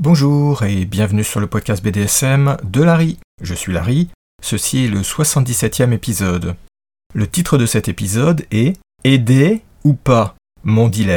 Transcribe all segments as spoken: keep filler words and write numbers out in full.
Bonjour et bienvenue sur le podcast B D S M de Larry. Je suis Larry, ceci est le soixante-dix-septième épisode. Le titre de cet épisode est « Aider ou pas ? Mon dilemme ».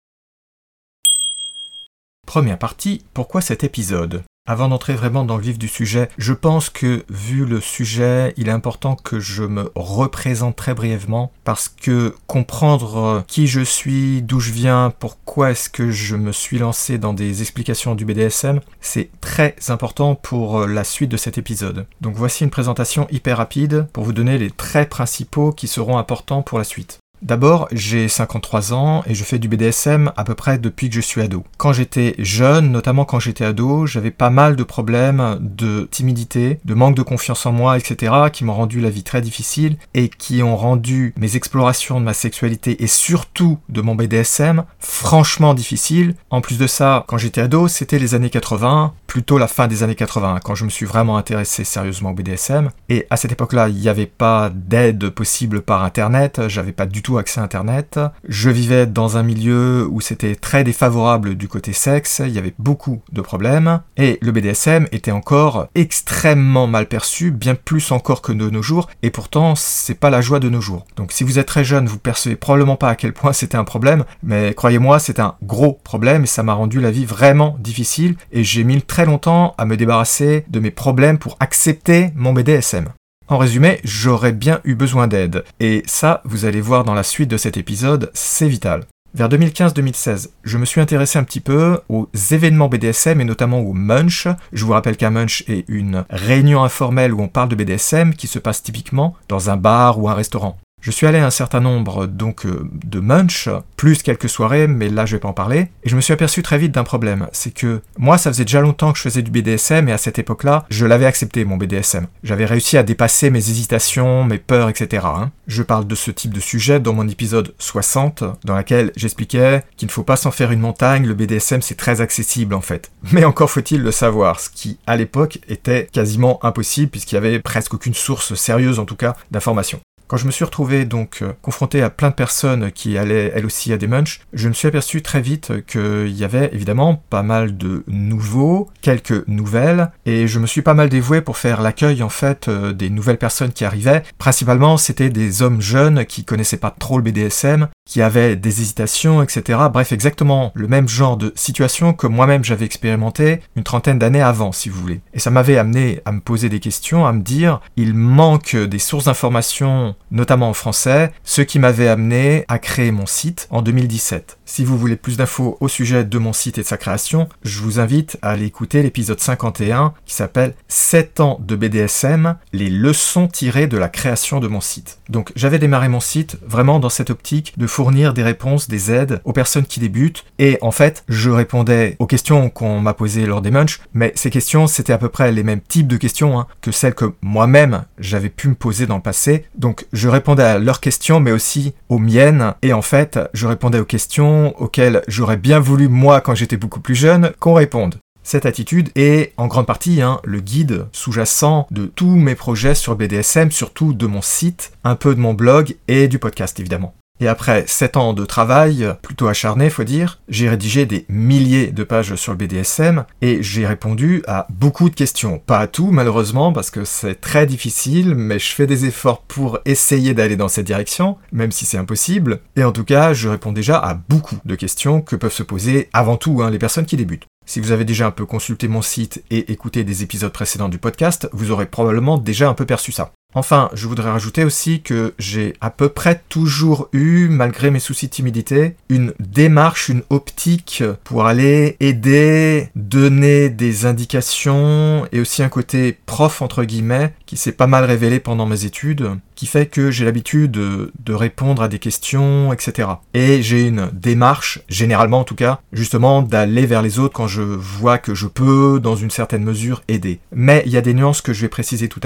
Première partie, pourquoi cet épisode ? Avant d'entrer vraiment dans le vif du sujet, je pense que, vu le sujet, il est important que je me représente très brièvement, parce que comprendre qui je suis, d'où je viens, pourquoi est-ce que je me suis lancé dans des explications du B D S M, c'est très important pour la suite de cet épisode. Donc voici une présentation hyper rapide pour vous donner les traits principaux qui seront importants pour la suite. D'abord, j'ai cinquante-trois ans et je fais du B D S M à peu près depuis que je suis ado. Quand j'étais jeune, notamment quand j'étais ado, j'avais pas mal de problèmes de timidité, de manque de confiance en moi, et cetera qui m'ont rendu la vie très difficile et qui ont rendu mes explorations de ma sexualité et surtout de mon B D S M franchement difficiles. En plus de ça, quand j'étais ado, c'était les années quatre-vingts, plutôt la fin des années quatre-vingts, quand je me suis vraiment intéressé sérieusement au B D S M. Et à cette époque-là, il n'y avait pas d'aide possible par Internet, j'avais pas du tout accès à Internet. Je vivais dans un milieu où c'était très défavorable du côté sexe, il y avait beaucoup de problèmes, et le B D S M était encore extrêmement mal perçu, bien plus encore que de nos jours, et pourtant c'est pas la joie de nos jours. Donc si vous êtes très jeune, vous percevez probablement pas à quel point c'était un problème, mais croyez-moi, c'est un gros problème, et ça m'a rendu la vie vraiment difficile, et j'ai mis très longtemps à me débarrasser de mes problèmes pour accepter mon B D S M. En résumé, j'aurais bien eu besoin d'aide, et ça, vous allez voir dans la suite de cet épisode, c'est vital. Vers deux mille quinze deux mille seize, je me suis intéressé un petit peu aux événements B D S M et notamment au Munch. Je vous rappelle qu'un Munch est une réunion informelle où on parle de B D S M qui se passe typiquement dans un bar ou un restaurant. Je suis allé à un certain nombre donc euh, de Munch, plus quelques soirées, mais là je vais pas en parler, et je me suis aperçu très vite d'un problème, c'est que moi ça faisait déjà longtemps que je faisais du B D S M, et à cette époque-là, je l'avais accepté mon B D S M. J'avais réussi à dépasser mes hésitations, mes peurs, et cetera. Hein. Je parle de ce type de sujet dans mon épisode soixante, dans lequel j'expliquais qu'il ne faut pas s'en faire une montagne, le B D S M c'est très accessible en fait. Mais encore faut-il le savoir, ce qui à l'époque était quasiment impossible, puisqu'il y avait presque aucune source sérieuse en tout cas d'information. Quand je me suis retrouvé donc euh, confronté à plein de personnes qui allaient elles aussi à des munchs, je me suis aperçu très vite qu'il y avait évidemment pas mal de nouveaux, quelques nouvelles, et je me suis pas mal dévoué pour faire l'accueil en fait euh, des nouvelles personnes qui arrivaient. Principalement c'était des hommes jeunes qui connaissaient pas trop le B D S M, qui avaient des hésitations, et cetera. Bref, exactement le même genre de situation que moi-même j'avais expérimenté une trentaine d'années avant, si vous voulez. Et ça m'avait amené à me poser des questions, à me dire, il manque des sources d'informations, notamment en français, ce qui m'avait amené à créer mon site en deux mille dix-sept. Si vous voulez plus d'infos au sujet de mon site et de sa création, je vous invite à aller écouter l'épisode cinquante et un qui s'appelle sept ans de B D S M, les leçons tirées de la création de mon site. Donc j'avais démarré mon site vraiment dans cette optique de fournir des réponses, des aides aux personnes qui débutent, et en fait je répondais aux questions qu'on m'a posées lors des munchs, mais ces questions c'était à peu près les mêmes types de questions hein, que celles que moi-même j'avais pu me poser dans le passé, donc je répondais à leurs questions mais aussi aux miennes, et en fait je répondais aux questions auxquelles j'aurais bien voulu moi quand j'étais beaucoup plus jeune qu'on réponde. Cette attitude est en grande partie hein, le guide sous-jacent de tous mes projets sur B D S M, surtout de mon site, un peu de mon blog et du podcast évidemment. Et après sept ans de travail, plutôt acharné faut dire, j'ai rédigé des milliers de pages sur le B D S M et j'ai répondu à beaucoup de questions. Pas à tout malheureusement parce que c'est très difficile, mais je fais des efforts pour essayer d'aller dans cette direction, même si c'est impossible. Et en tout cas, je réponds déjà à beaucoup de questions que peuvent se poser avant tout hein, les personnes qui débutent. Si vous avez déjà un peu consulté mon site et écouté des épisodes précédents du podcast, vous aurez probablement déjà un peu perçu ça. Enfin, je voudrais rajouter aussi que j'ai à peu près toujours eu, malgré mes soucis de timidité, une démarche, une optique pour aller aider, donner des indications et aussi un côté prof entre guillemets qui s'est pas mal révélé pendant mes études, qui fait que j'ai l'habitude de, de répondre à des questions, et cetera. Et j'ai une démarche, généralement en tout cas, justement d'aller vers les autres quand je vois que je peux, dans une certaine mesure, aider. Mais il y a des nuances que je vais préciser tout à l'heure.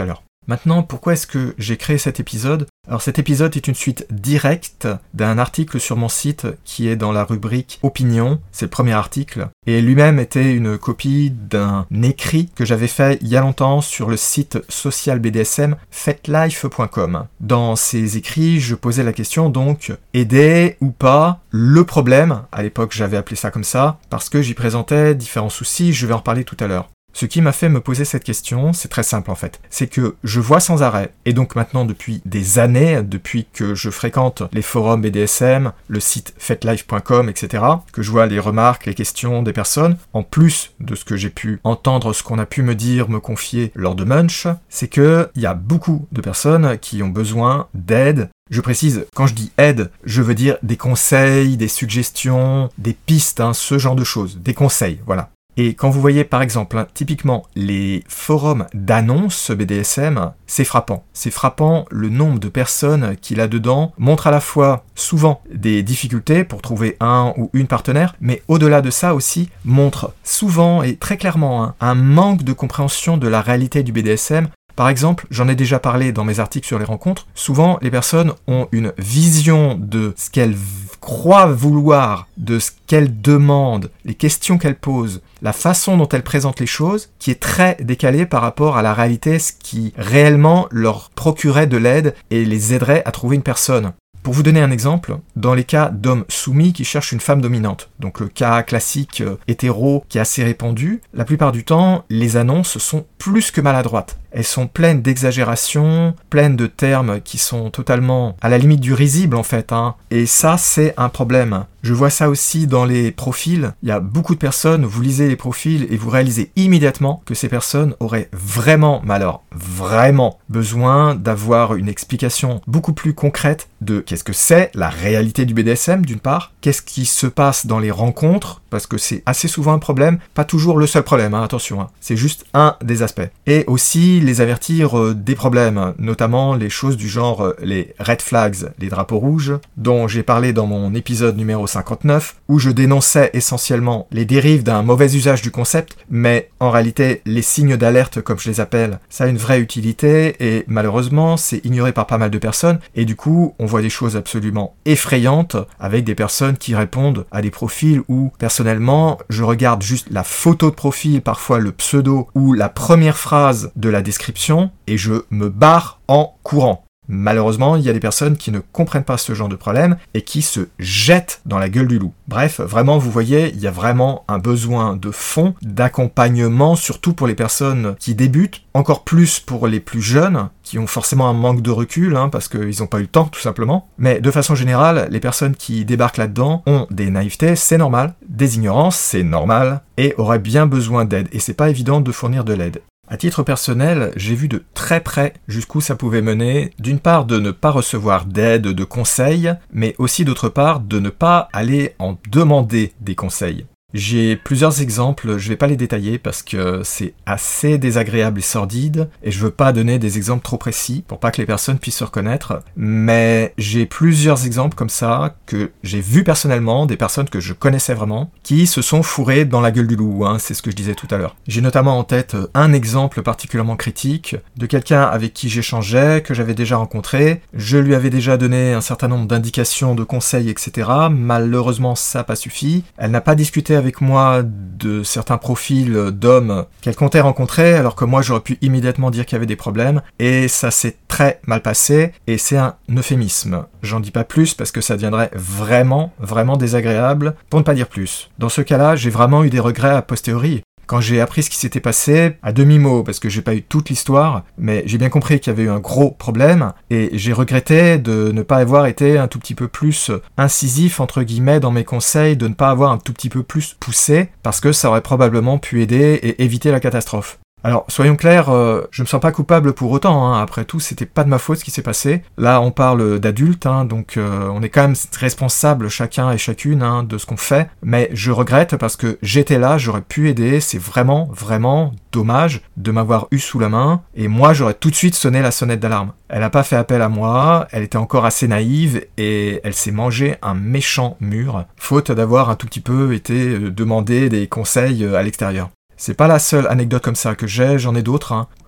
Maintenant, pourquoi est-ce que j'ai créé cet épisode ? Alors cet épisode est une suite directe d'un article sur mon site qui est dans la rubrique Opinion, c'est le premier article, et lui-même était une copie d'un écrit que j'avais fait il y a longtemps sur le site social B D S M fetlife point com. Dans ces écrits, je posais la question donc, aider ou pas le problème, à l'époque j'avais appelé ça comme ça, parce que j'y présentais différents soucis, je vais en reparler tout à l'heure. Ce qui m'a fait me poser cette question, c'est très simple en fait. C'est que je vois sans arrêt, et donc maintenant depuis des années, depuis que je fréquente les forums B D S M, le site fetlife point com, et cetera, que je vois les remarques, les questions des personnes, en plus de ce que j'ai pu entendre, ce qu'on a pu me dire, me confier lors de Munch, c'est que il y a beaucoup de personnes qui ont besoin d'aide. Je précise, quand je dis aide, je veux dire des conseils, des suggestions, des pistes, hein, ce genre de choses, des conseils, voilà. Et quand vous voyez par exemple, hein, typiquement les forums d'annonces B D S M, c'est frappant. C'est frappant le nombre de personnes qui là-dedans montrent à la fois souvent des difficultés pour trouver un ou une partenaire, mais au-delà de ça aussi montrent souvent et très clairement hein, un manque de compréhension de la réalité du B D S M. Par exemple, j'en ai déjà parlé dans mes articles sur les rencontres, souvent les personnes ont une vision de ce qu'elles croient vouloir, de ce qu'elles demandent, les questions qu'elles posent, la façon dont elles présentent les choses, qui est très décalée par rapport à la réalité, ce qui réellement leur procurait de l'aide et les aiderait à trouver une personne. Pour vous donner un exemple, dans les cas d'hommes soumis qui cherchent une femme dominante, donc le cas classique euh, hétéro qui est assez répandu, la plupart du temps, les annonces sont plus que maladroites. Elles sont pleines d'exagérations, pleines de termes qui sont totalement à la limite du risible en fait, hein. Et ça, c'est un problème. Je vois ça aussi dans les profils. Il y a beaucoup de personnes, vous lisez les profils et vous réalisez immédiatement que ces personnes auraient vraiment, mais alors vraiment, besoin d'avoir une explication beaucoup plus concrète de qu'est-ce que c'est la réalité du B D S M d'une part, qu'est-ce qui se passe dans les rencontres, parce que c'est assez souvent un problème, pas toujours le seul problème, hein, attention, hein. C'est juste un des aspects. Et aussi les avertir euh, des problèmes, notamment les choses du genre euh, les red flags, les drapeaux rouges, dont j'ai parlé dans mon épisode numéro cinquante-neuf, où je dénonçais essentiellement les dérives d'un mauvais usage du concept, mais en réalité, les signes d'alerte, comme je les appelle, ça a une vraie utilité, et malheureusement, c'est ignoré par pas mal de personnes, et du coup, on voit des choses absolument effrayantes, avec des personnes qui répondent à des profils où, personnellement, je regarde juste la photo de profil, parfois le pseudo, ou la première phrase de la description, et je me barre en courant. Malheureusement, il y a des personnes qui ne comprennent pas ce genre de problème et qui se jettent dans la gueule du loup. Bref, vraiment, vous voyez, il y a vraiment un besoin de fond, d'accompagnement, surtout pour les personnes qui débutent, encore plus pour les plus jeunes, qui ont forcément un manque de recul, hein, parce qu'ils n'ont pas eu le temps, tout simplement. Mais de façon générale, les personnes qui débarquent là-dedans ont des naïvetés, c'est normal, des ignorances, c'est normal, et auraient bien besoin d'aide. Et c'est pas évident de fournir de l'aide. À titre personnel, j'ai vu de très près jusqu'où ça pouvait mener, d'une part de ne pas recevoir d'aide, de conseils, mais aussi d'autre part de ne pas aller en demander des conseils. J'ai plusieurs exemples, je vais pas les détailler parce que c'est assez désagréable et sordide, et je veux pas donner des exemples trop précis pour pas que les personnes puissent se reconnaître, mais j'ai plusieurs exemples comme ça que j'ai vu personnellement, des personnes que je connaissais vraiment, qui se sont fourrées dans la gueule du loup, hein, c'est ce que je disais tout à l'heure. J'ai notamment en tête un exemple particulièrement critique de quelqu'un avec qui j'échangeais, que j'avais déjà rencontré, je lui avais déjà donné un certain nombre d'indications, de conseils, et cetera. Malheureusement, ça n'a pas suffi. Elle n'a pas discuté avec moi de certains profils d'hommes qu'elle comptait rencontrer, alors que moi j'aurais pu immédiatement dire qu'il y avait des problèmes, et ça s'est très mal passé, et c'est un euphémisme. J'en dis pas plus parce que ça deviendrait vraiment, vraiment désagréable, pour ne pas dire plus. Dans ce cas-là, j'ai vraiment eu des regrets a posteriori. Quand j'ai appris ce qui s'était passé, à demi-mot, parce que j'ai pas eu toute l'histoire, mais j'ai bien compris qu'il y avait eu un gros problème, et j'ai regretté de ne pas avoir été un tout petit peu plus incisif, entre guillemets, dans mes conseils, de ne pas avoir un tout petit peu plus poussé, parce que ça aurait probablement pu aider et éviter la catastrophe. Alors, soyons clairs, euh, je me sens pas coupable pour autant, hein. Après tout, c'était pas de ma faute ce qui s'est passé. Là, on parle d'adultes, hein, donc euh, on est quand même responsable chacun et chacune hein, de ce qu'on fait, mais je regrette parce que j'étais là, j'aurais pu aider, c'est vraiment, vraiment dommage de m'avoir eu sous la main, et moi j'aurais tout de suite sonné la sonnette d'alarme. Elle a pas fait appel à moi, elle était encore assez naïve, et elle s'est mangé un méchant mur, faute d'avoir un tout petit peu été demandé des conseils à l'extérieur. C'est pas la seule anecdote comme ça que j'ai, j'en ai d'autres. Hein.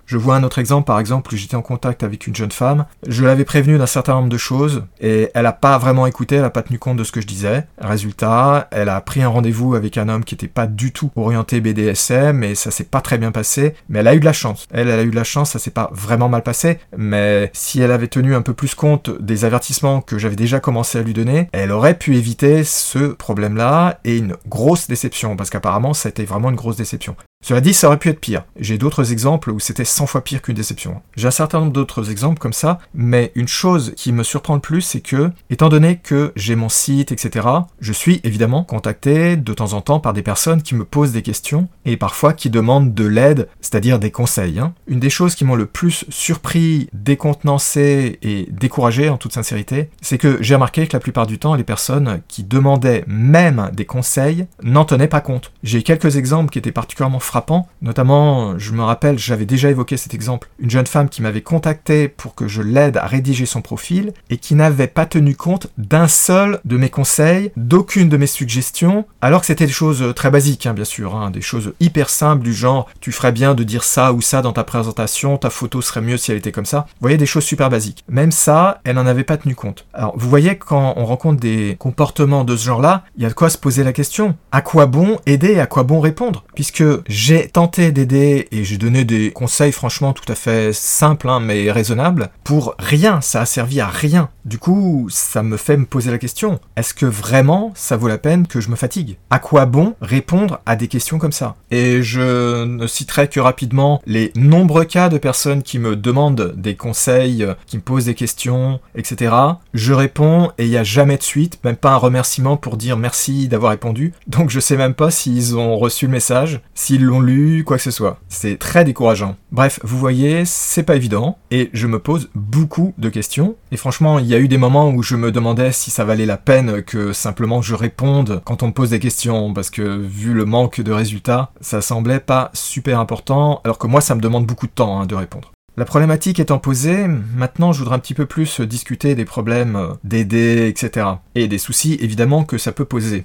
Je vois un autre exemple, par exemple, où j'étais en contact avec une jeune femme, je l'avais prévenue d'un certain nombre de choses, et elle a pas vraiment écouté, elle a pas tenu compte de ce que je disais. Résultat, elle a pris un rendez-vous avec un homme qui était pas du tout orienté B D S M, et ça s'est pas très bien passé, mais elle a eu de la chance. Elle, elle a eu de la chance, ça s'est pas vraiment mal passé, mais si elle avait tenu un peu plus compte des avertissements que j'avais déjà commencé à lui donner, elle aurait pu éviter ce problème-là, et une grosse déception, parce qu'apparemment, ça a été vraiment une grosse déception. Cela dit, ça aurait pu être pire. J'ai d'autres exemples où c'était cent fois pire qu'une déception. J'ai un certain nombre d'autres exemples comme ça, mais une chose qui me surprend le plus, c'est que, étant donné que j'ai mon site, et cetera, je suis évidemment contacté de temps en temps par des personnes qui me posent des questions, et parfois qui demandent de l'aide, c'est-à-dire des conseils. Hein. Une des choses qui m'ont le plus surpris, décontenancé et découragé, en toute sincérité, c'est que j'ai remarqué que la plupart du temps, les personnes qui demandaient même des conseils n'en tenaient pas compte. J'ai quelques exemples qui étaient particulièrement frappant, notamment, je me rappelle, j'avais déjà évoqué cet exemple, une jeune femme qui m'avait contacté pour que je l'aide à rédiger son profil et qui n'avait pas tenu compte d'un seul de mes conseils, d'aucune de mes suggestions, alors que c'était des choses très basiques, hein, bien sûr, hein, des choses hyper simples du genre, tu ferais bien de dire ça ou ça dans ta présentation, ta photo serait mieux si elle était comme ça. Vous voyez, des choses super basiques. Même ça, elle n'en avait pas tenu compte. Alors, vous voyez, quand on rencontre des comportements de ce genre-là, il y a de quoi se poser la question. À quoi bon aider et à quoi bon répondre? Puisque j'ai tenté d'aider et j'ai donné des conseils franchement tout à fait simples hein, mais raisonnables pour rien, ça a servi à rien. Du coup, ça me fait me poser la question, est-ce que vraiment ça vaut la peine que je me fatigue? À quoi bon répondre à des questions comme ça? Et je ne citerai que rapidement les nombreux cas de personnes qui me demandent des conseils, qui me posent des questions, et cetera. Je réponds et il n'y a jamais de suite, même pas un remerciement pour dire merci d'avoir répondu. Donc je sais même pas s'ils ont reçu le message, s'ils l'ont lu, quoi que ce soit. C'est très décourageant. Bref, vous voyez, c'est pas évident, et je me pose beaucoup de questions, et franchement, il y a eu des moments où je me demandais si ça valait la peine que simplement je réponde quand on me pose des questions, parce que vu le manque de résultats, ça semblait pas super important, alors que moi ça me demande beaucoup de temps hein, de répondre. La problématique étant posée, maintenant je voudrais un petit peu plus discuter des problèmes d'aider, et cetera. Et des soucis évidemment que ça peut poser.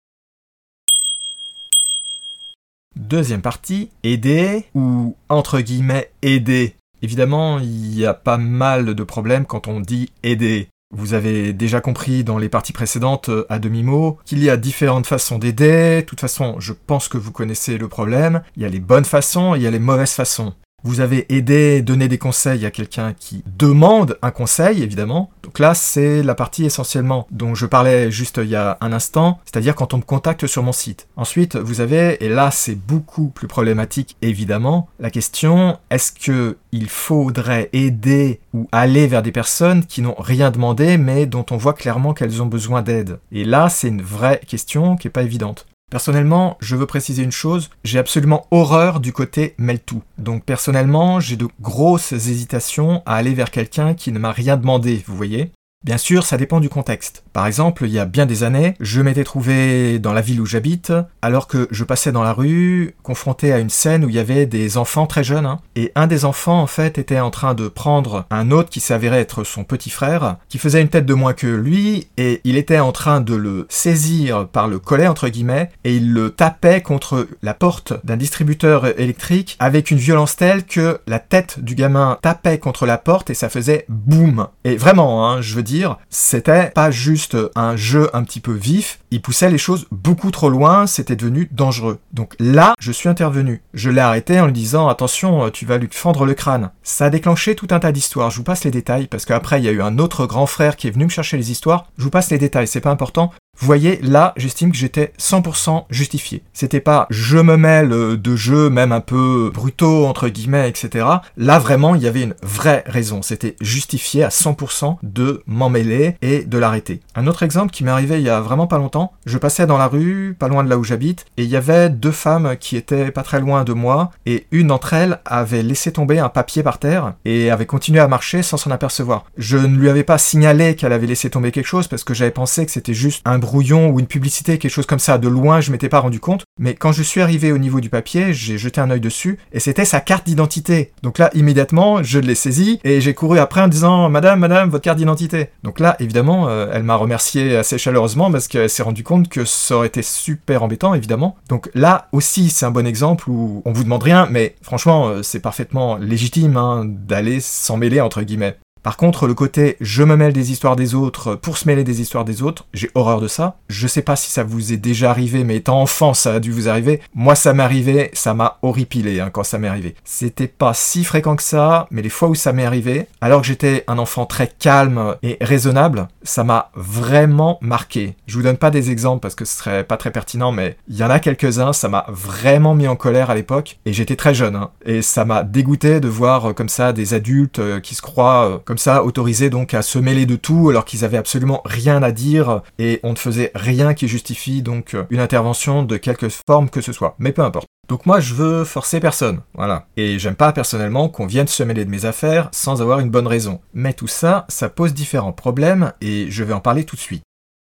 Deuxième partie, aider ou entre guillemets aider. Évidemment, il y a pas mal de problèmes quand on dit aider. Vous avez déjà compris dans les parties précédentes à demi-mot qu'il y a différentes façons d'aider. De toute façon, je pense que vous connaissez le problème. Il y a les bonnes façons et il y a les mauvaises façons. Vous avez aidé, donné des conseils à quelqu'un qui demande un conseil, évidemment. Donc là, c'est la partie essentiellement dont je parlais juste il y a un instant, c'est-à-dire quand on me contacte sur mon site. Ensuite, vous avez, et là c'est beaucoup plus problématique évidemment, la question, est-ce que il faudrait aider ou aller vers des personnes qui n'ont rien demandé, mais dont on voit clairement qu'elles ont besoin d'aide? Et là, c'est une vraie question qui n'est pas évidente. Personnellement, je veux préciser une chose, j'ai absolument horreur du côté mêle-tout. Donc personnellement, j'ai de grosses hésitations à aller vers quelqu'un qui ne m'a rien demandé, vous voyez ? Bien sûr, ça dépend du contexte. Par exemple, il y a bien des années, je m'étais trouvé dans la ville où j'habite, alors que je passais dans la rue, confronté à une scène où il y avait des enfants très jeunes, hein, et un des enfants, en fait, était en train de prendre un autre qui s'avérait être son petit frère, qui faisait une tête de moins que lui, et il était en train de le saisir par le collet, entre guillemets, et il le tapait contre la porte d'un distributeur électrique avec une violence telle que la tête du gamin tapait contre la porte et ça faisait boum. Et vraiment, hein, je veux dire, c'était pas juste un jeu un petit peu vif, il poussait les choses beaucoup trop loin, c'était devenu dangereux. Donc là, je suis intervenu. Je l'ai arrêté en lui disant « Attention, tu vas lui fendre le crâne ». Ça a déclenché tout un tas d'histoires, je vous passe les détails, parce qu'après il y a eu un autre grand frère qui est venu me chercher les histoires, je vous passe les détails, c'est pas important. Vous voyez, là, j'estime que j'étais cent pour cent justifié. C'était pas « je me mêle de jeux même un peu brutaux, entre guillemets, et cetera » Là, vraiment, il y avait une vraie raison. C'était justifié à cent pour cent de m'en mêler et de l'arrêter. Un autre exemple qui m'est arrivé il y a vraiment pas longtemps, je passais dans la rue, pas loin de là où j'habite, et il y avait deux femmes qui étaient pas très loin de moi, et une d'entre elles avait laissé tomber un papier par terre, et avait continué à marcher sans s'en apercevoir. Je ne lui avais pas signalé qu'elle avait laissé tomber quelque chose, parce que j'avais pensé que c'était juste un brouillon ou une publicité, quelque chose comme ça, de loin, je m'étais pas rendu compte, mais quand je suis arrivé au niveau du papier, j'ai jeté un œil dessus, et c'était sa carte d'identité. Donc là, immédiatement, je l'ai saisie, et j'ai couru après en disant « Madame, madame, votre carte d'identité ». Donc là, évidemment, euh, elle m'a remercié assez chaleureusement, parce qu'elle s'est rendue compte que ça aurait été super embêtant, évidemment. Donc là aussi, c'est un bon exemple où on vous demande rien, mais franchement, euh, c'est parfaitement légitime hein, d'aller s'en mêler, entre guillemets. Par contre, le côté « je me mêle des histoires des autres pour se mêler des histoires des autres », j'ai horreur de ça. Je sais pas si ça vous est déjà arrivé, mais étant enfant, ça a dû vous arriver. Moi, ça m'est arrivé, ça m'a horripilé hein, quand ça m'est arrivé. C'était pas si fréquent que ça, mais les fois où ça m'est arrivé, alors que j'étais un enfant très calme et raisonnable, ça m'a vraiment marqué. Je vous donne pas des exemples parce que ce serait pas très pertinent, mais il y en a quelques-uns, ça m'a vraiment mis en colère à l'époque, et j'étais très jeune, hein, et ça m'a dégoûté de voir euh, comme ça des adultes euh, qui se croient... Euh, comme ça, autorisés donc à se mêler de tout alors qu'ils avaient absolument rien à dire et on ne faisait rien qui justifie donc une intervention de quelque forme que ce soit. Mais peu importe. Donc moi je veux forcer personne, voilà. Et j'aime pas personnellement qu'on vienne se mêler de mes affaires sans avoir une bonne raison. Mais tout ça, ça pose différents problèmes et je vais en parler tout de suite.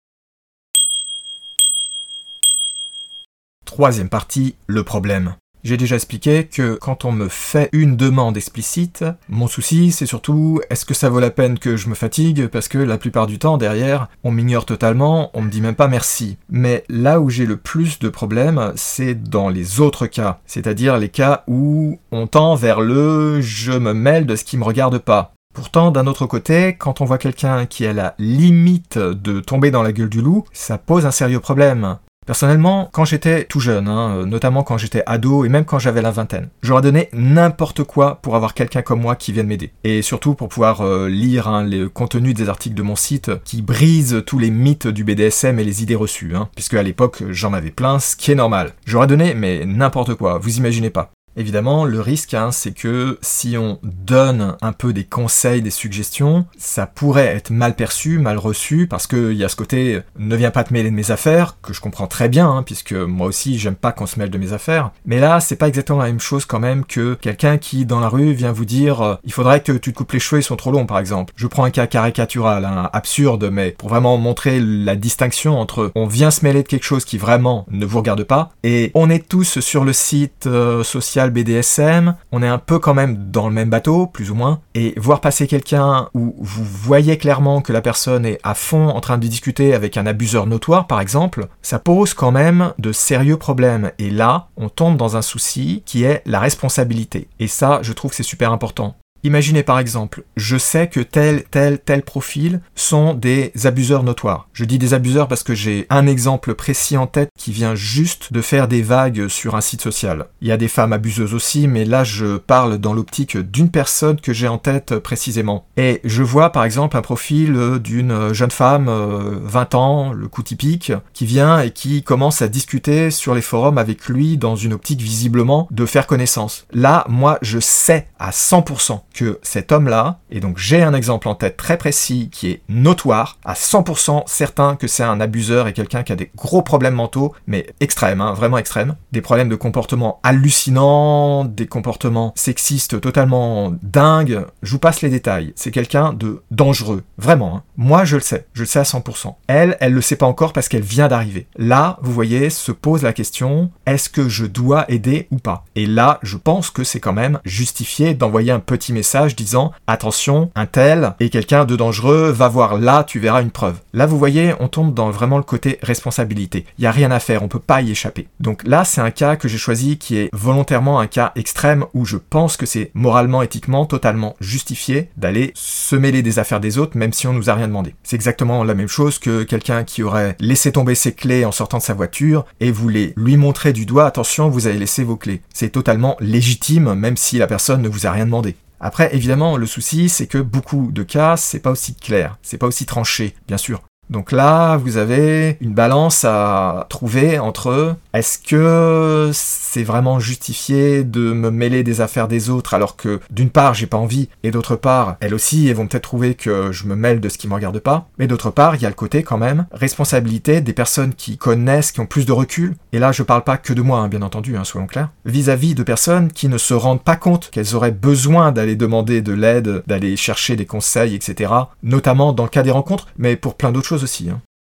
Troisième partie, le problème. J'ai déjà expliqué que quand on me fait une demande explicite, mon souci c'est surtout est-ce que ça vaut la peine que je me fatigue parce que la plupart du temps derrière, on m'ignore totalement, on me dit même pas merci. Mais là où j'ai le plus de problèmes, c'est dans les autres cas, c'est-à-dire les cas où on tend vers le « je me mêle de ce qui me regarde pas ». Pourtant, d'un autre côté, quand on voit quelqu'un qui est à la limite de tomber dans la gueule du loup, ça pose un sérieux problème. Personnellement, quand j'étais tout jeune, hein, notamment quand j'étais ado et même quand j'avais la vingtaine, j'aurais donné n'importe quoi pour avoir quelqu'un comme moi qui vienne m'aider. Et surtout pour pouvoir euh, lire hein, le contenu des articles de mon site qui brisent tous les mythes du B D S M et les idées reçues, hein, puisque à l'époque j'en avais plein, ce qui est normal. J'aurais donné, mais n'importe quoi, vous imaginez pas. Évidemment, le risque, hein, c'est que si on donne un peu des conseils, des suggestions, ça pourrait être mal perçu, mal reçu, parce qu'il y a ce côté « ne viens pas te mêler de mes affaires », que je comprends très bien, hein, puisque moi aussi, j'aime pas qu'on se mêle de mes affaires. Mais là, c'est pas exactement la même chose quand même que quelqu'un qui, dans la rue, vient vous dire euh, « il faudrait que tu te coupes les cheveux, ils sont trop longs », par exemple. Je prends un cas caricatural, hein, absurde, mais pour vraiment montrer la distinction entre on vient se mêler de quelque chose qui vraiment ne vous regarde pas, et on est tous sur le site euh, social B D S M, on est un peu quand même dans le même bateau, plus ou moins, et voir passer quelqu'un où vous voyez clairement que la personne est à fond en train de discuter avec un abuseur notoire, par exemple, ça pose quand même de sérieux problèmes. Et là, on tombe dans un souci qui est la responsabilité. Et ça, je trouve que c'est super important. Imaginez par exemple, je sais que tel, tel, tel profil sont des abuseurs notoires. Je dis des abuseurs parce que j'ai un exemple précis en tête qui vient juste de faire des vagues sur un site social. Il y a des femmes abuseuses aussi, mais là je parle dans l'optique d'une personne que j'ai en tête précisément. Et je vois par exemple un profil d'une jeune femme, vingt ans, le coup typique, qui vient et qui commence à discuter sur les forums avec lui dans une optique visiblement de faire connaissance. Là, moi je sais à cent pour cent que cet homme-là, et donc j'ai un exemple en tête très précis qui est notoire, à cent pour cent certain que c'est un abuseur et quelqu'un qui a des gros problèmes mentaux, mais extrêmes, hein, vraiment extrêmes, des problèmes de comportement hallucinants, des comportements sexistes totalement dingues, je vous passe les détails, c'est quelqu'un de dangereux, vraiment, hein. Moi je le sais, je le sais à cent pour cent. Elle, elle le sait pas encore parce qu'elle vient d'arriver. Là, vous voyez, se pose la question, est-ce que je dois aider ou pas? Et là, je pense que c'est quand même justifié d'envoyer un petit message disant « Attention, un tel est quelqu'un de dangereux, va voir là, tu verras une preuve. » Là, vous voyez, on tombe dans vraiment le côté responsabilité. Il n'y a rien à faire, on peut pas y échapper. Donc là, c'est un cas que j'ai choisi qui est volontairement un cas extrême où je pense que c'est moralement, éthiquement, totalement justifié d'aller se mêler des affaires des autres même si on nous a rien demandé. C'est exactement la même chose que quelqu'un qui aurait laissé tomber ses clés en sortant de sa voiture et voulait lui montrer du doigt « Attention, vous avez laissé vos clés. » C'est totalement légitime même si la personne ne vous a rien demandé. Après, évidemment, le souci, c'est que beaucoup de cas, c'est pas aussi clair, c'est pas aussi tranché, bien sûr. Donc là, vous avez une balance à trouver entre est-ce que c'est vraiment justifié de me mêler des affaires des autres alors que d'une part j'ai pas envie et d'autre part elles aussi elles vont peut-être trouver que je me mêle de ce qui me regarde pas, mais d'autre part il y a le côté quand même responsabilité des personnes qui connaissent, qui ont plus de recul, et là je parle pas que de moi hein, bien entendu, hein, soyons clairs, vis-à-vis de personnes qui ne se rendent pas compte qu'elles auraient besoin d'aller demander de l'aide, d'aller chercher des conseils, et cetera, notamment dans le cas des rencontres, mais pour plein d'autres choses aussi. Hein.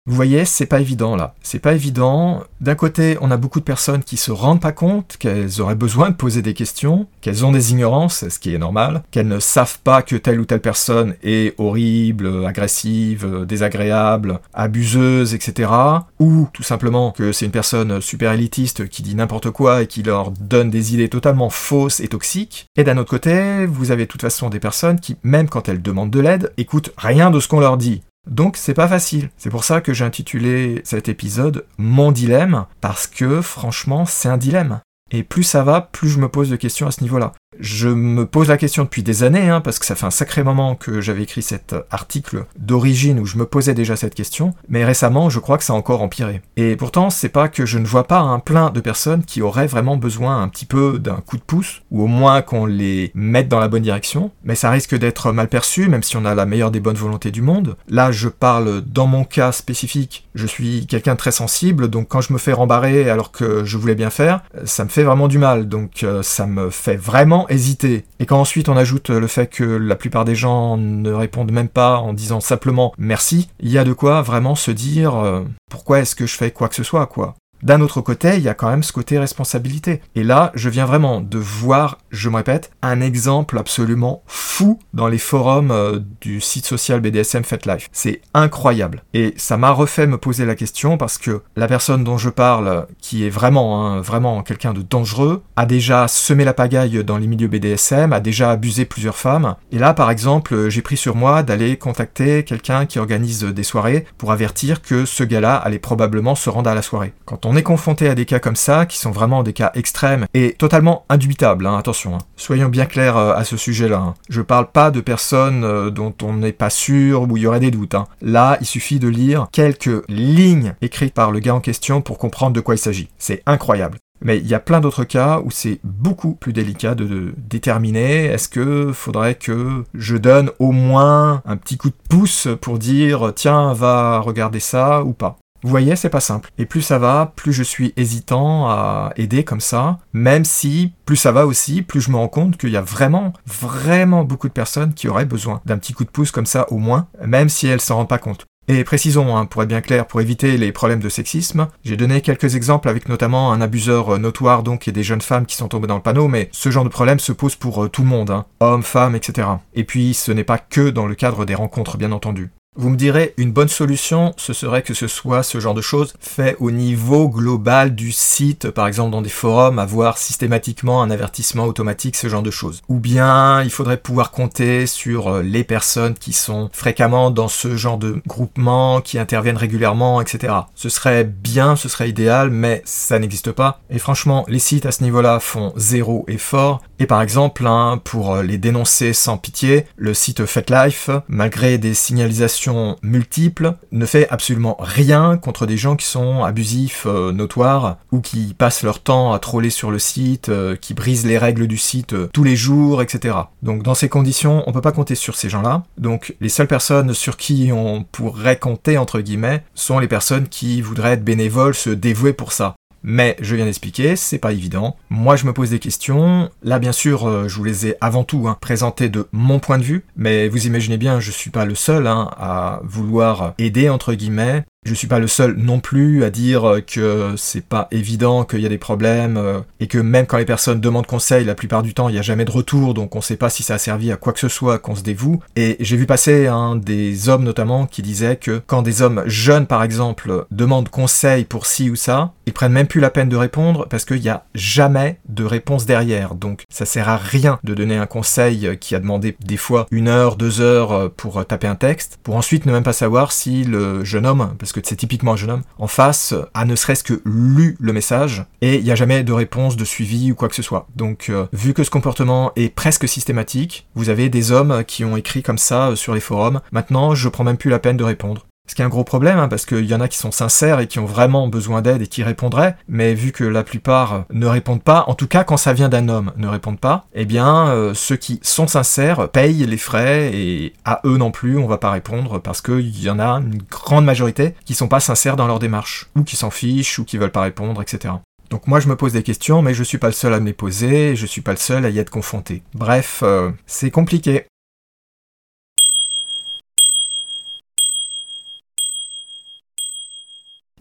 Vous voyez, c'est pas évident là. C'est pas évident. D'un côté, on a beaucoup de personnes qui se rendent pas compte qu'elles auraient besoin de poser des questions, qu'elles ont des ignorances, ce qui est normal, qu'elles ne savent pas que telle ou telle personne est horrible, agressive, désagréable, abuseuse, et cetera. Ou tout simplement que c'est une personne super élitiste qui dit n'importe quoi et qui leur donne des idées totalement fausses et toxiques. Et d'un autre côté, vous avez de toute façon des personnes qui, même quand elles demandent de l'aide, écoutent rien de ce qu'on leur dit. Donc c'est pas facile. C'est pour ça que j'ai intitulé cet épisode « Mon dilemme », parce que franchement c'est un dilemme. Et plus ça va, plus je me pose de questions à ce niveau-là. Je me pose la question depuis des années, hein, parce que ça fait un sacré moment que j'avais écrit cet article d'origine où je me posais déjà cette question, mais récemment, je crois que ça a encore empiré. Et pourtant, c'est pas que je ne vois pas un plein de personnes qui auraient vraiment besoin un petit peu d'un coup de pouce, ou au moins qu'on les mette dans la bonne direction, mais ça risque d'être mal perçu, même si on a la meilleure des bonnes volontés du monde. Là, je parle dans mon cas spécifique, je suis quelqu'un de très sensible, donc quand je me fais rembarrer alors que je voulais bien faire, ça me fait vraiment du mal, donc euh, ça me fait vraiment hésiter. Et quand ensuite on ajoute le fait que la plupart des gens ne répondent même pas en disant simplement merci, il y a de quoi vraiment se dire euh, pourquoi est-ce que je fais quoi que ce soit, quoi. D'un autre côté, il y a quand même ce côté responsabilité. Et là, je viens vraiment de voir, je me répète, un exemple absolument fou dans les forums euh, du site social B D S M FetLife. C'est incroyable. Et ça m'a refait me poser la question parce que la personne dont je parle, qui est vraiment, hein, vraiment quelqu'un de dangereux, a déjà semé la pagaille dans les milieux B D S M, a déjà abusé plusieurs femmes. Et là, par exemple, j'ai pris sur moi d'aller contacter quelqu'un qui organise des soirées pour avertir que ce gars-là allait probablement se rendre à la soirée. Quand on On est confronté à des cas comme ça, qui sont vraiment des cas extrêmes et totalement indubitables, hein, attention. Hein. Soyons bien clairs euh, à ce sujet-là. Hein. Je parle pas de personnes euh, dont on n'est pas sûr, où il y aurait des doutes. Hein. Là, il suffit de lire quelques lignes écrites par le gars en question pour comprendre de quoi il s'agit. C'est incroyable. Mais il y a plein d'autres cas où c'est beaucoup plus délicat de, de déterminer est-ce que faudrait que je donne au moins un petit coup de pouce pour dire tiens, va regarder ça ou pas. Vous voyez, c'est pas simple. Et plus ça va, plus je suis hésitant à aider comme ça, même si plus ça va aussi, plus je me rends compte qu'il y a vraiment, vraiment beaucoup de personnes qui auraient besoin d'un petit coup de pouce comme ça au moins, même si elles s'en rendent pas compte. Et précisons, hein, pour être bien clair, pour éviter les problèmes de sexisme, j'ai donné quelques exemples avec notamment un abuseur notoire donc et des jeunes femmes qui sont tombées dans le panneau, mais ce genre de problème se pose pour euh, tout le monde, hein, hommes, femmes, et cetera. Et puis ce n'est pas que dans le cadre des rencontres, bien entendu. Vous me direz, une bonne solution, ce serait que ce soit ce genre de choses fait au niveau global du site, par exemple dans des forums, avoir systématiquement un avertissement automatique, ce genre de choses. Ou bien, il faudrait pouvoir compter sur les personnes qui sont fréquemment dans ce genre de groupement, qui interviennent régulièrement, et cetera. Ce serait bien, ce serait idéal, mais ça n'existe pas. Et franchement, les sites à ce niveau-là font zéro effort. Et par exemple, hein, pour les dénoncer sans pitié, le site FetLife, malgré des signalisations multiples, ne fait absolument rien contre des gens qui sont abusifs, euh, notoires, ou qui passent leur temps à troller sur le site, euh, qui brisent les règles du site euh, tous les jours, et cetera. Donc dans ces conditions, on peut pas compter sur ces gens-là. Donc les seules personnes sur qui on pourrait compter, entre guillemets, sont les personnes qui voudraient être bénévoles, se dévouer pour ça. Mais, je viens d'expliquer, c'est pas évident. Moi, je me pose des questions. Là, bien sûr, euh, je vous les ai avant tout hein, présentées de mon point de vue. Mais vous imaginez bien, je suis pas le seul hein, à vouloir aider, entre guillemets. Je suis pas le seul non plus à dire que c'est pas évident, qu'il y a des problèmes, euh, et que même quand les personnes demandent conseil, la plupart du temps, il y a jamais de retour, donc on sait pas si ça a servi à quoi que ce soit qu'on se dévoue. Et j'ai vu passer hein, des hommes notamment qui disaient que quand des hommes jeunes, par exemple, demandent conseil pour ci ou ça, ils prennent même plus la peine de répondre parce qu'il y a jamais de réponse derrière. Donc ça sert à rien de donner un conseil qui a demandé des fois une heure, deux heures pour taper un texte, pour ensuite ne même pas savoir si le jeune homme, parce que c'est typiquement un jeune homme, en face a ne serait-ce que lu le message, et il n'y a jamais de réponse, de suivi ou quoi que ce soit. Donc, euh, vu que ce comportement est presque systématique, vous avez des hommes qui ont écrit comme ça sur les forums, maintenant je prends même plus la peine de répondre. Ce qui est un gros problème, hein, parce qu'il y en a qui sont sincères et qui ont vraiment besoin d'aide et qui répondraient, mais vu que la plupart ne répondent pas, en tout cas quand ça vient d'un homme, ne répondent pas, eh bien euh, ceux qui sont sincères payent les frais et à eux non plus on va pas répondre parce qu'il y en a une grande majorité qui sont pas sincères dans leur démarche, ou qui s'en fichent, ou qui veulent pas répondre, et cetera. Donc moi je me pose des questions, mais je suis pas le seul à me les poser, et je suis pas le seul à y être confronté. Bref, euh, c'est compliqué.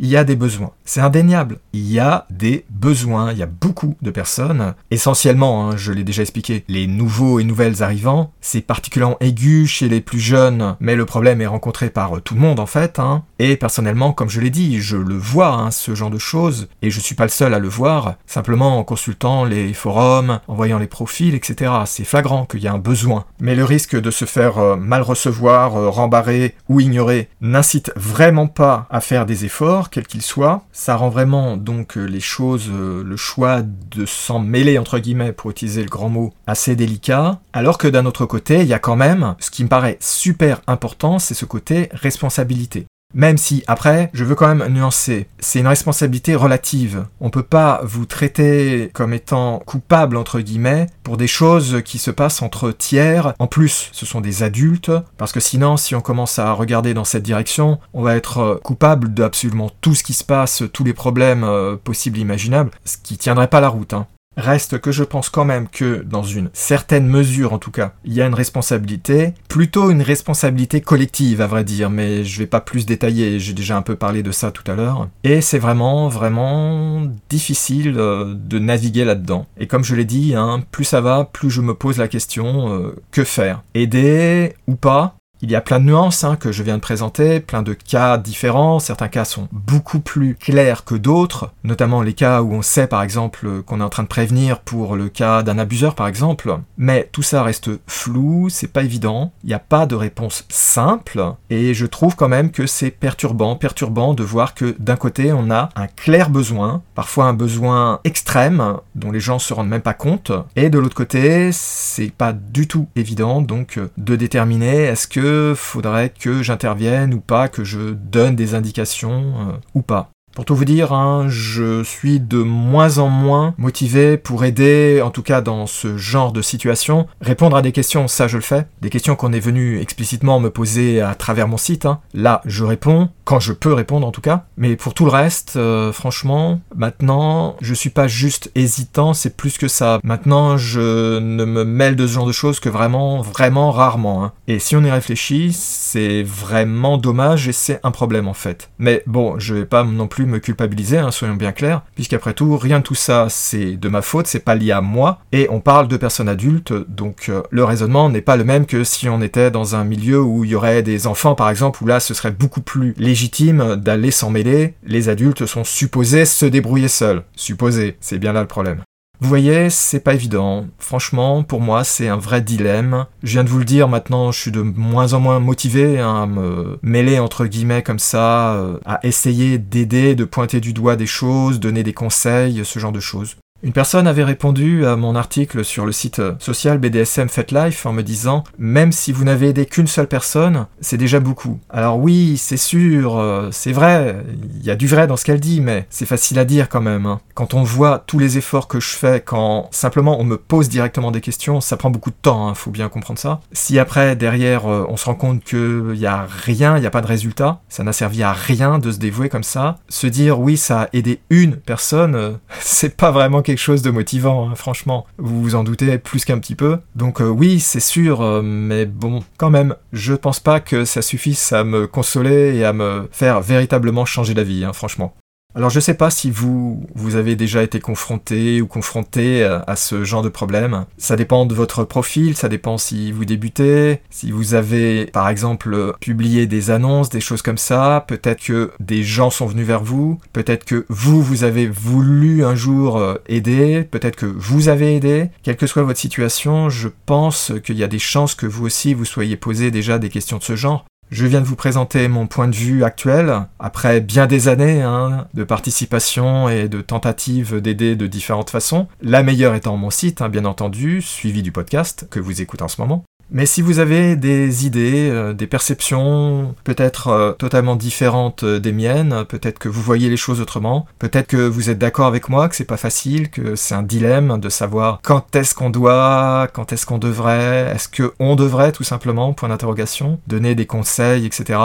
il y a des besoins. C'est indéniable. Il y a des besoins. Il y a beaucoup de personnes, essentiellement, hein, je l'ai déjà expliqué, les nouveaux et nouvelles arrivants. C'est particulièrement aigu chez les plus jeunes, mais le problème est rencontré par tout le monde en fait. Hein. Et personnellement, comme je l'ai dit, je le vois, hein, ce genre de choses, et je suis pas le seul à le voir, simplement en consultant les forums, en voyant les profils, et cetera. C'est flagrant qu'il y a un besoin. Mais le risque de se faire euh, mal recevoir, euh, rembarrer ou ignorer n'incite vraiment pas à faire des efforts, quels qu'ils soient. Ça rend vraiment donc les choses, euh, le choix de s'en mêler, entre guillemets, pour utiliser le grand mot, assez délicat. Alors que d'un autre côté, il y a quand même, ce qui me paraît super important, c'est ce côté responsabilité. Même si, après, je veux quand même nuancer. C'est une responsabilité relative. On peut pas vous traiter comme étant coupable, entre guillemets, pour des choses qui se passent entre tiers. En plus, ce sont des adultes, parce que sinon, si on commence à regarder dans cette direction, on va être coupable d'absolument tout ce qui se passe, tous les problèmes euh, possibles et imaginables, ce qui tiendrait pas la route, hein. Reste que je pense quand même que, dans une certaine mesure en tout cas, il y a une responsabilité, plutôt une responsabilité collective à vrai dire, mais je vais pas plus détailler, j'ai déjà un peu parlé de ça tout à l'heure. Et c'est vraiment, vraiment difficile euh, de naviguer là-dedans. Et comme je l'ai dit, hein, plus ça va, plus je me pose la question, euh, que faire ? Aider ou pas ? Il y a plein de nuances hein, que je viens de présenter, plein de cas différents, certains cas sont beaucoup plus clairs que d'autres, notamment les cas où on sait par exemple qu'on est en train de prévenir pour le cas d'un abuseur par exemple, mais tout ça reste flou, c'est pas évident, il n'y a pas de réponse simple, et je trouve quand même que c'est perturbant, perturbant de voir que d'un côté on a un clair besoin, parfois un besoin extrême, dont les gens se rendent même pas compte, et de l'autre côté, c'est pas du tout évident donc de déterminer est-ce que faudrait que j'intervienne ou pas, que je donne des indications euh, ou pas. Pour tout vous dire, hein, je suis de moins en moins motivé pour aider, en tout cas dans ce genre de situation, répondre à des questions, ça je le fais, des questions qu'on est venu explicitement me poser à travers mon site, hein. Là je réponds, quand je peux répondre en tout cas, mais pour tout le reste, euh, franchement, maintenant, je suis pas juste hésitant, c'est plus que ça. Maintenant, je ne me mêle de ce genre de choses que vraiment, vraiment rarement, hein. Et si on y réfléchit, c'est vraiment dommage et c'est un problème en fait. Mais bon, je vais pas non plus me culpabiliser, hein, soyons bien clairs, puisqu'après tout, rien de tout ça, c'est de ma faute, c'est pas lié à moi, et on parle de personnes adultes, donc euh, le raisonnement n'est pas le même que si on était dans un milieu où il y aurait des enfants, par exemple, où là, ce serait beaucoup plus légitime d'aller s'en mêler. Les adultes sont supposés se débrouiller seuls. Supposés, c'est bien là le problème. Vous voyez, c'est pas évident. Franchement, pour moi, c'est un vrai dilemme. Je viens de vous le dire, maintenant, je suis de moins en moins motivé hein, à me mêler, entre guillemets, comme ça, euh, à essayer d'aider, de pointer du doigt des choses, donner des conseils, ce genre de choses. Une personne avait répondu à mon article sur le site social B D S M FetLife en me disant « Même si vous n'avez aidé qu'une seule personne, c'est déjà beaucoup. » Alors oui, c'est sûr, euh, c'est vrai, il y a du vrai dans ce qu'elle dit, mais c'est facile à dire quand même. Hein. Quand on voit tous les efforts que je fais, quand simplement on me pose directement des questions, ça prend beaucoup de temps, hein, faut bien comprendre ça. Si après, derrière, euh, on se rend compte qu'il n'y a rien, il n'y a pas de résultat, ça n'a servi à rien de se dévouer comme ça, se dire « Oui, ça a aidé une personne euh, », c'est pas vraiment quelque quelque chose de motivant, hein, franchement. Vous vous en doutez plus qu'un petit peu. Donc euh, oui, c'est sûr, euh, mais bon, quand même, je pense pas que ça suffise à me consoler et à me faire véritablement changer d'avis, hein, franchement. Alors je sais pas si vous, vous avez déjà été confronté ou confronté à, à ce genre de problème. Ça dépend de votre profil, ça dépend si vous débutez, si vous avez par exemple publié des annonces, des choses comme ça, peut-être que des gens sont venus vers vous, peut-être que vous, vous avez voulu un jour aider, peut-être que vous avez aidé. Quelle que soit votre situation, je pense qu'il y a des chances que vous aussi vous soyez posé déjà des questions de ce genre. Je viens de vous présenter mon point de vue actuel, après bien des années hein, de participation et de tentatives d'aider de différentes façons, la meilleure étant mon site, hein, bien entendu, suivi du podcast que vous écoutez en ce moment. Mais si vous avez des idées, euh, des perceptions peut-être euh, totalement différentes euh, des miennes, peut-être que vous voyez les choses autrement, peut-être que vous êtes d'accord avec moi, que c'est pas facile, que c'est un dilemme de savoir quand est-ce qu'on doit, quand est-ce qu'on devrait, est-ce qu'on devrait tout simplement, point d'interrogation, donner des conseils, et cetera.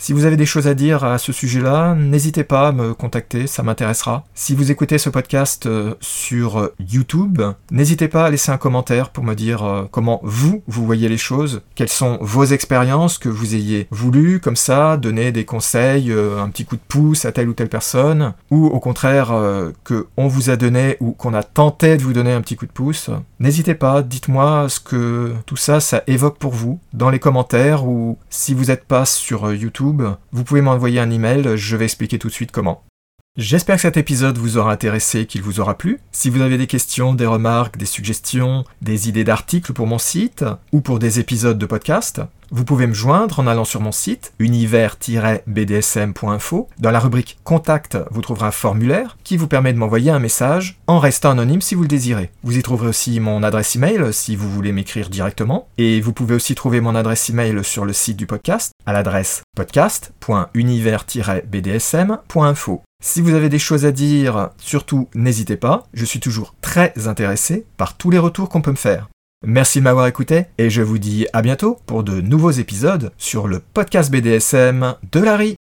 Si vous avez des choses à dire à ce sujet-là, n'hésitez pas à me contacter, ça m'intéressera. Si vous écoutez ce podcast euh, sur YouTube, n'hésitez pas à laisser un commentaire pour me dire euh, comment vous, vous voyez les choses, quelles sont vos expériences, que vous ayez voulu, comme ça, donner des conseils, euh, un petit coup de pouce à telle ou telle personne, ou au contraire, euh, qu'on vous a donné ou qu'on a tenté de vous donner un petit coup de pouce. N'hésitez pas, dites-moi ce que tout ça, ça évoque pour vous, dans les commentaires, ou si vous n'êtes pas sur YouTube, vous pouvez m'envoyer un email, je vais expliquer tout de suite comment. J'espère que cet épisode vous aura intéressé, qu'il vous aura plu. Si vous avez des questions, des remarques, des suggestions, des idées d'articles pour mon site, ou pour des épisodes de podcast, vous pouvez me joindre en allant sur mon site, univers tiret b d s m point info. Dans la rubrique « Contact », vous trouverez un formulaire qui vous permet de m'envoyer un message en restant anonyme si vous le désirez. Vous y trouverez aussi mon adresse email si vous voulez m'écrire directement. Et vous pouvez aussi trouver mon adresse email sur le site du podcast à l'adresse podcast point univers tiret b d s m point info. Si vous avez des choses à dire, surtout n'hésitez pas, je suis toujours très intéressé par tous les retours qu'on peut me faire. Merci de m'avoir écouté et je vous dis à bientôt pour de nouveaux épisodes sur le podcast B D S M de Larry.